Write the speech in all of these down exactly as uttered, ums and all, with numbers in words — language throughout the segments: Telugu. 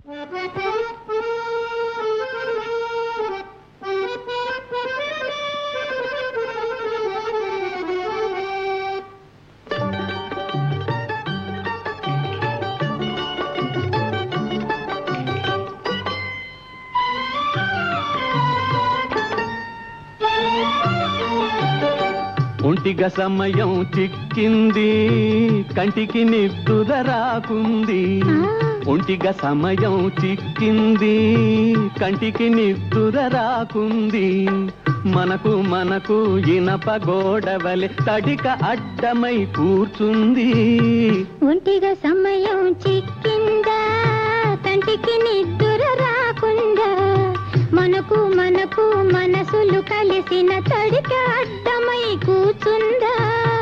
ఒంటిగా సమయం చిక్కింది కంటికి నిద్ర రాకుంది ఒంటిగా సమయం చిక్కింది కంటికి నిద్ర రాకుంది మనకు మనకు ఇనప గోడవలె తడిక అడ్డమై కూర్చుంది ఒంటిగా సమయం చిక్కిందా కంటికి నిద్ర రాకుందా మనకు మనకు మనసులు కలిసిన తడిక అడ్డమై కూర్చుందా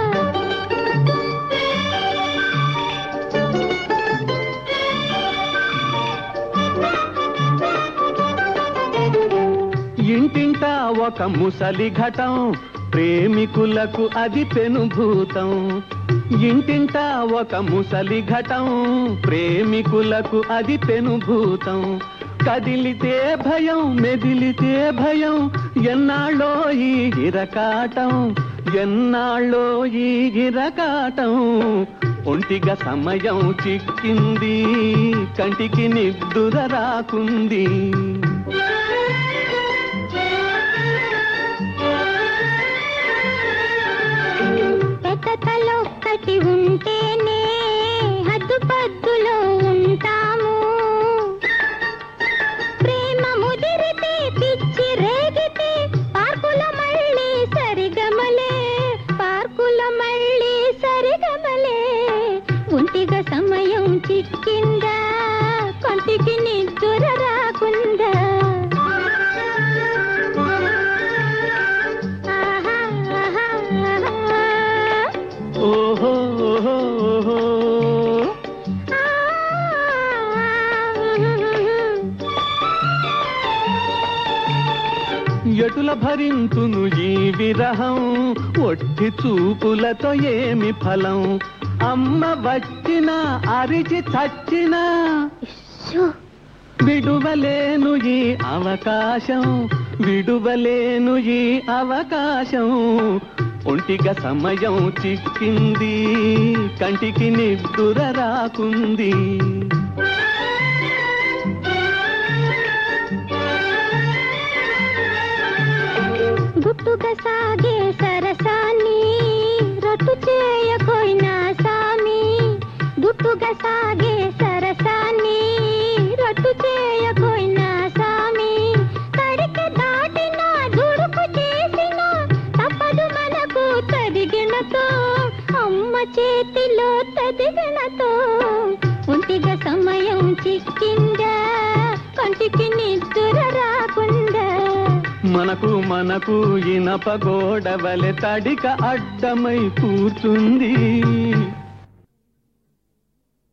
ఇంటింటా ఒక ముసలి ఘటం ప్రేమికులకు అది పెనుభూతం ఇంటింటా ఒక ముసలి ఘటం ప్రేమికులకు అది పెనుభూతం కదిలితే భయం మెదిలితే భయం ఎన్నాళ్ళో ఈ ఇరకాటం ఎన్నాళ్ళో ఈ ఇరకాటం ఒంటిగా సమయం చిక్కింది కంటికి నిద్ర రాకుంది పెద్దలొక్కటి ఉంటేనే హద్దు పద్దులో ఉంటాము ప్రేమ ముదిరితే పిచ్చి రేగితే పార్కుల మళ్ళీ సరిగమలే పార్కుల మళ్ళీ సరిగమలే ఒంటిగా సమయం చిక్కిందా కంటికి నిద్ర రాకుందా ఓహో ఎటుల భరింతును ఈ విరహం ఒట్టి చూపులతో ఏమి ఫలం అమ్మ వచ్చినా అరిచి చచ్చినా విడువలేను ఈ అవకాశం విడువలేను ఈ అవకాశం ఒంటిగా సమయం చిక్కింది కంటికి నిద్ర రాకుంది గుట్టుగా సాగే సరసాన్ని రట్టు చేయకోయినా సామి గుట్టుగా సాగే సరసాన్ని రట్టు చేయకోయినా సామి తడికి దాటిన దుడుకు చేసిన తప్పదు మనకు తదిగినతో అమ్మ చేతిలో తదిగినతో ఒంటిగా సమయం చిక్కిందా కంటికి నిద్ర రాకుందా మనకు మనకు ఇనప గోడవలె తడిక అడ్డమై కూర్చుంది